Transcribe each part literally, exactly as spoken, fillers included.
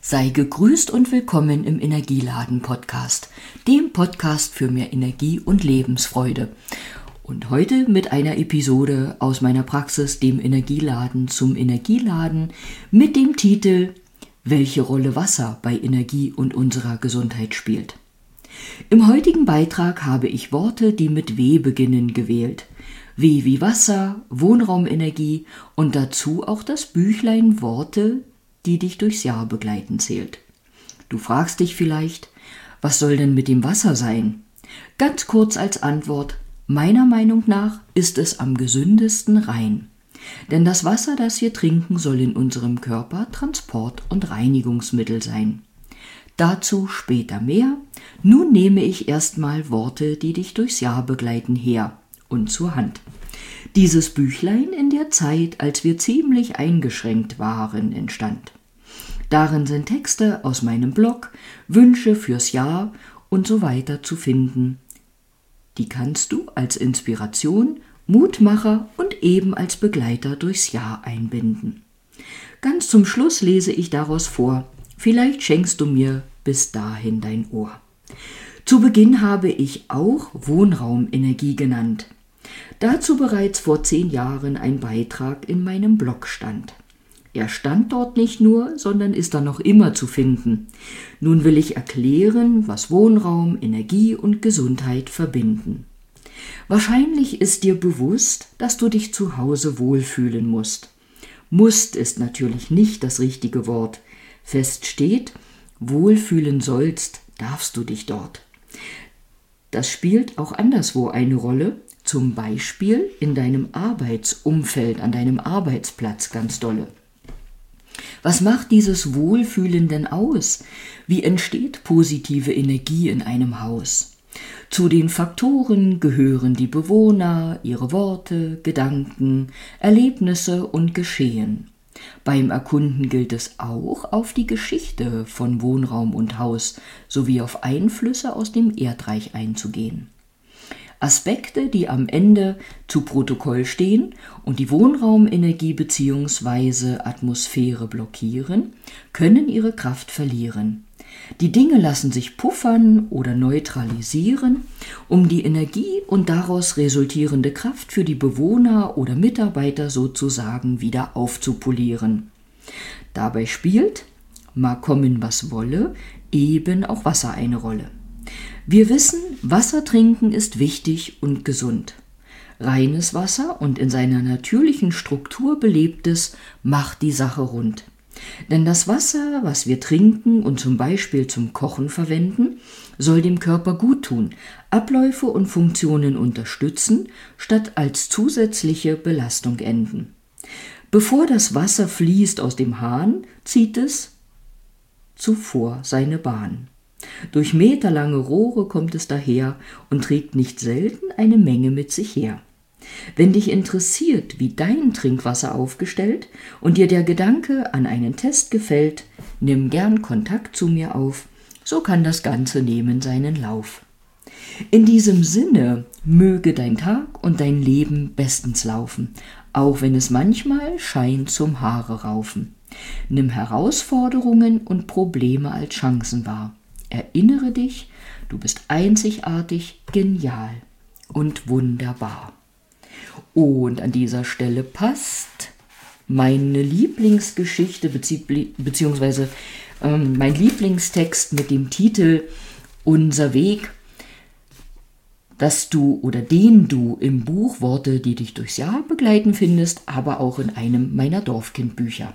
Sei gegrüßt und willkommen im Energieladen-Podcast, dem Podcast für mehr Energie und Lebensfreude. Und heute mit einer Episode aus meiner Praxis, dem Energieladen zum Energieladen, mit dem Titel »Welche Rolle Wasser bei Energie und unserer Gesundheit spielt?« Im heutigen Beitrag habe ich Worte, die mit W beginnen, gewählt. W wie Wasser, Wohnraumenergie und dazu auch das Büchlein Worte, die dich durchs Jahr begleiten, zählt. Du fragst dich vielleicht, was soll denn mit dem Wasser sein? Ganz kurz als Antwort, meiner Meinung nach ist es am gesündesten rein. Denn das Wasser, das wir trinken, soll in unserem Körper Transport- und Reinigungsmittel sein. Dazu später mehr. Nun nehme ich erstmal Worte, die dich durchs Jahr begleiten, her und zur Hand. Dieses Büchlein in der Zeit, als wir ziemlich eingeschränkt waren, entstand. Darin sind Texte aus meinem Blog, Wünsche fürs Jahr und so weiter zu finden. Die kannst du als Inspiration, Mutmacher und eben als Begleiter durchs Jahr einbinden. Ganz zum Schluss lese ich daraus vor. Vielleicht schenkst du mir bis dahin dein Ohr. Zu Beginn habe ich auch Wohnraumenergie genannt. Dazu bereits vor zehn Jahren ein Beitrag in meinem Blog stand. Er stand dort nicht nur, sondern ist da noch immer zu finden. Nun will ich erklären, was Wohnraum, Energie und Gesundheit verbinden. Wahrscheinlich ist dir bewusst, dass du dich zu Hause wohlfühlen musst. Musst ist natürlich nicht das richtige Wort. Fest steht, wohlfühlen sollst, darfst du dich dort. Das spielt auch anderswo eine Rolle, zum Beispiel in deinem Arbeitsumfeld, an deinem Arbeitsplatz ganz dolle. Was macht dieses Wohlfühlen denn aus? Wie entsteht positive Energie in einem Haus? Zu den Faktoren gehören die Bewohner, ihre Worte, Gedanken, Erlebnisse und Geschehen. Beim Erkunden gilt es auch, auf die Geschichte von Wohnraum und Haus sowie auf Einflüsse aus dem Erdreich einzugehen. Aspekte, die am Ende zu Protokoll stehen und die Wohnraumenergie bzw. Atmosphäre blockieren, können ihre Kraft verlieren. Die Dinge lassen sich puffern oder neutralisieren, um die Energie und daraus resultierende Kraft für die Bewohner oder Mitarbeiter sozusagen wieder aufzupolieren. Dabei spielt, mag kommen was wolle, eben auch Wasser eine Rolle. Wir wissen, Wasser trinken ist wichtig und gesund. Reines Wasser und in seiner natürlichen Struktur belebtes macht die Sache rund. Denn das Wasser, was wir trinken und zum Beispiel zum Kochen verwenden, soll dem Körper gut tun, Abläufe und Funktionen unterstützen, statt als zusätzliche Belastung enden. Bevor das Wasser fließt aus dem Hahn, zieht es zuvor seine Bahn. Durch meterlange Rohre kommt es daher und trägt nicht selten eine Menge mit sich her. Wenn dich interessiert, wie dein Trinkwasser aufgestellt und dir der Gedanke an einen Test gefällt, nimm gern Kontakt zu mir auf, so kann das Ganze nehmen seinen Lauf. In diesem Sinne möge dein Tag und dein Leben bestens laufen, auch wenn es manchmal scheint zum Haare raufen. Nimm Herausforderungen und Probleme als Chancen wahr. Erinnere dich, du bist einzigartig, genial und wunderbar. Und an dieser Stelle passt meine Lieblingsgeschichte bezieh- beziehungsweise ähm, mein Lieblingstext mit dem Titel Unser Weg, dass du oder den du im Buch Worte, die dich durchs Jahr begleiten findest, aber auch in einem meiner Dorfkindbücher.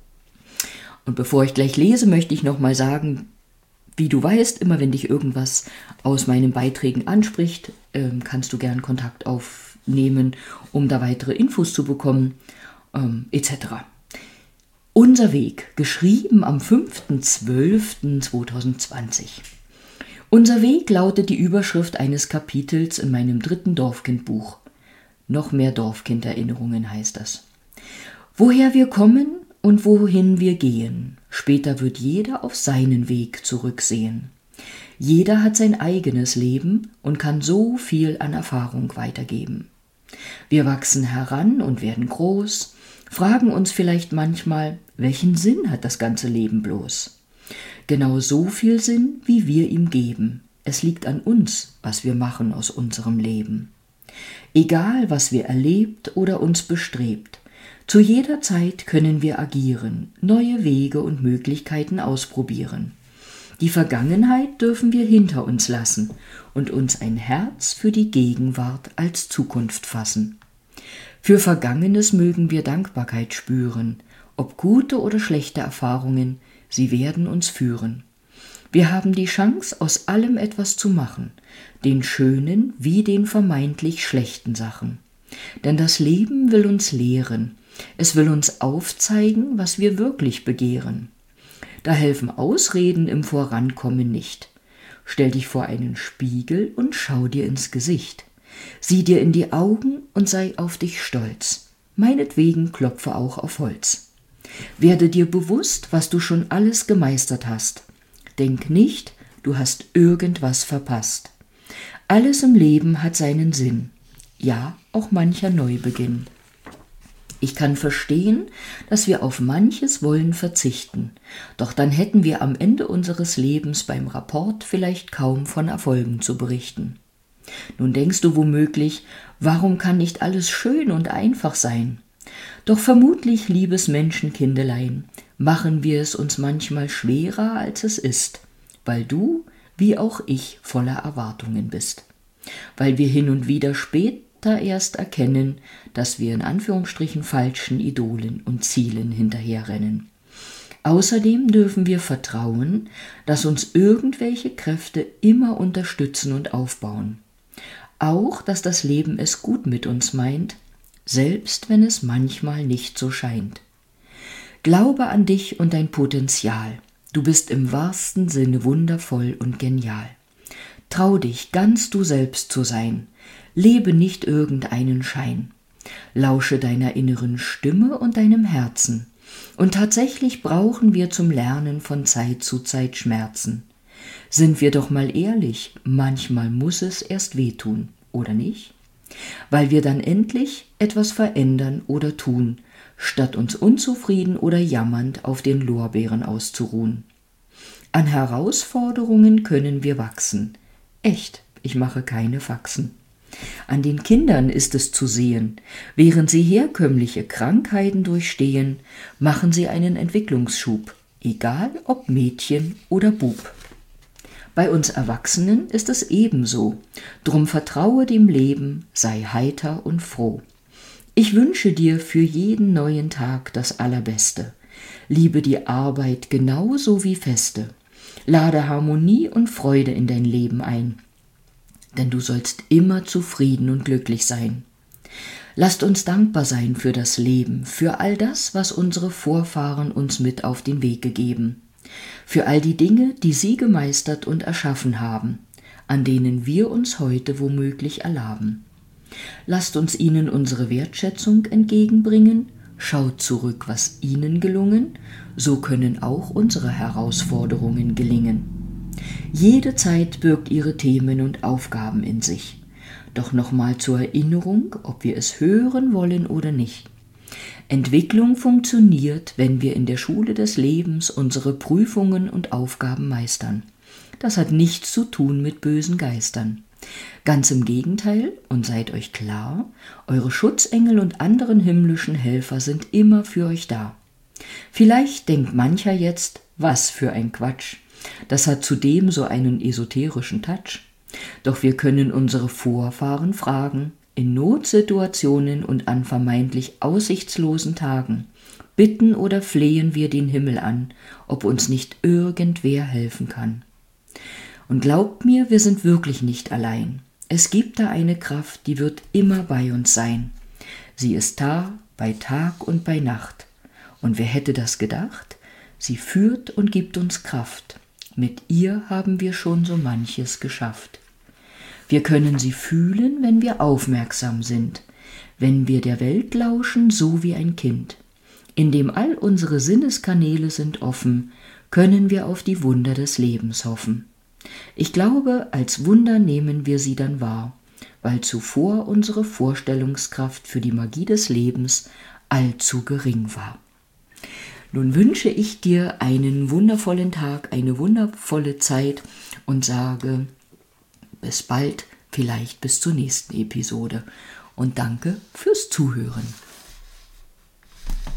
Und bevor ich gleich lese, möchte ich nochmal sagen, wie du weißt, immer wenn dich irgendwas aus meinen Beiträgen anspricht, ähm, kannst du gern Kontakt aufnehmen, um da weitere Infos zu bekommen, ähm, et cetera. Unser Weg, geschrieben am fünfter zwölfter zweitausendzwanzig. Unser Weg lautet die Überschrift eines Kapitels in meinem dritten Dorfkindbuch. Noch mehr Dorfkinderinnerungen heißt das. Woher wir kommen und wohin wir gehen. Später wird jeder auf seinen Weg zurücksehen. Jeder hat sein eigenes Leben und kann so viel an Erfahrung weitergeben. Wir wachsen heran und werden groß, fragen uns vielleicht manchmal, welchen Sinn hat das ganze Leben bloß? Genau so viel Sinn, wie wir ihm geben. Es liegt an uns, was wir machen aus unserem Leben. Egal, was wir erlebt oder uns bestrebt, zu jeder Zeit können wir agieren, neue Wege und Möglichkeiten ausprobieren. Die Vergangenheit dürfen wir hinter uns lassen und uns ein Herz für die Gegenwart als Zukunft fassen. Für Vergangenes mögen wir Dankbarkeit spüren, ob gute oder schlechte Erfahrungen, sie werden uns führen. Wir haben die Chance, aus allem etwas zu machen, den schönen wie den vermeintlich schlechten Sachen. Denn das Leben will uns lehren, es will uns aufzeigen, was wir wirklich begehren. Da helfen Ausreden im Vorankommen nicht. Stell dich vor einen Spiegel und schau dir ins Gesicht. Sieh dir in die Augen und sei auf dich stolz. Meinetwegen klopfe auch auf Holz. Werde dir bewusst, was du schon alles gemeistert hast. Denk nicht, du hast irgendwas verpasst. Alles im Leben hat seinen Sinn. Ja, auch mancher Neubeginn. Ich kann verstehen, dass wir auf manches wollen verzichten, doch dann hätten wir am Ende unseres Lebens beim Rapport vielleicht kaum von Erfolgen zu berichten. Nun denkst du womöglich, warum kann nicht alles schön und einfach sein? Doch vermutlich, liebes Menschenkindelein, machen wir es uns manchmal schwerer, als es ist, weil du, wie auch ich, voller Erwartungen bist. Weil wir hin und wieder später erst erkennen, dass wir in Anführungsstrichen falschen Idolen und Zielen hinterherrennen. Außerdem dürfen wir vertrauen, dass uns irgendwelche Kräfte immer unterstützen und aufbauen. Auch, dass das Leben es gut mit uns meint, selbst wenn es manchmal nicht so scheint. Glaube an dich und dein Potenzial. Du bist im wahrsten Sinne wundervoll und genial. Trau dich, ganz du selbst zu sein. Lebe nicht irgendeinen Schein. Lausche deiner inneren Stimme und deinem Herzen. Und tatsächlich brauchen wir zum Lernen von Zeit zu Zeit Schmerzen. Sind wir doch mal ehrlich, manchmal muss es erst wehtun, oder nicht? Weil wir dann endlich etwas verändern oder tun, statt uns unzufrieden oder jammernd auf den Lorbeeren auszuruhen. An Herausforderungen können wir wachsen. Echt, ich mache keine Faxen. An den Kindern ist es zu sehen, während sie herkömmliche Krankheiten durchstehen, machen sie einen Entwicklungsschub, egal ob Mädchen oder Bub. Bei uns Erwachsenen ist es ebenso, drum vertraue dem Leben, sei heiter und froh. Ich wünsche dir für jeden neuen Tag das Allerbeste. Liebe die Arbeit genauso wie Feste. Lade Harmonie und Freude in dein Leben ein. Denn du sollst immer zufrieden und glücklich sein. Lasst uns dankbar sein für das Leben, für all das, was unsere Vorfahren uns mit auf den Weg gegeben, für all die Dinge, die sie gemeistert und erschaffen haben, an denen wir uns heute womöglich erlaben. Lasst uns ihnen unsere Wertschätzung entgegenbringen, schaut zurück, was ihnen gelungen, so können auch unsere Herausforderungen gelingen. Jede Zeit birgt ihre Themen und Aufgaben in sich. Doch nochmal zur Erinnerung, ob wir es hören wollen oder nicht. Entwicklung funktioniert, wenn wir in der Schule des Lebens unsere Prüfungen und Aufgaben meistern. Das hat nichts zu tun mit bösen Geistern. Ganz im Gegenteil, und seid euch klar, eure Schutzengel und anderen himmlischen Helfer sind immer für euch da. Vielleicht denkt mancher jetzt, was für ein Quatsch. Das hat zudem so einen esoterischen Touch. Doch wir können unsere Vorfahren fragen, in Notsituationen und an vermeintlich aussichtslosen Tagen, bitten oder flehen wir den Himmel an, ob uns nicht irgendwer helfen kann. Und glaubt mir, wir sind wirklich nicht allein. Es gibt da eine Kraft, die wird immer bei uns sein. Sie ist da, bei Tag und bei Nacht. Und wer hätte das gedacht? Sie führt und gibt uns Kraft. Mit ihr haben wir schon so manches geschafft. Wir können sie fühlen, wenn wir aufmerksam sind, wenn wir der Welt lauschen, so wie ein Kind. Indem all unsere Sinneskanäle sind offen, können wir auf die Wunder des Lebens hoffen. Ich glaube, als Wunder nehmen wir sie dann wahr, weil zuvor unsere Vorstellungskraft für die Magie des Lebens allzu gering war. Nun wünsche ich dir einen wundervollen Tag, eine wundervolle Zeit und sage bis bald, vielleicht bis zur nächsten Episode. Und danke fürs Zuhören.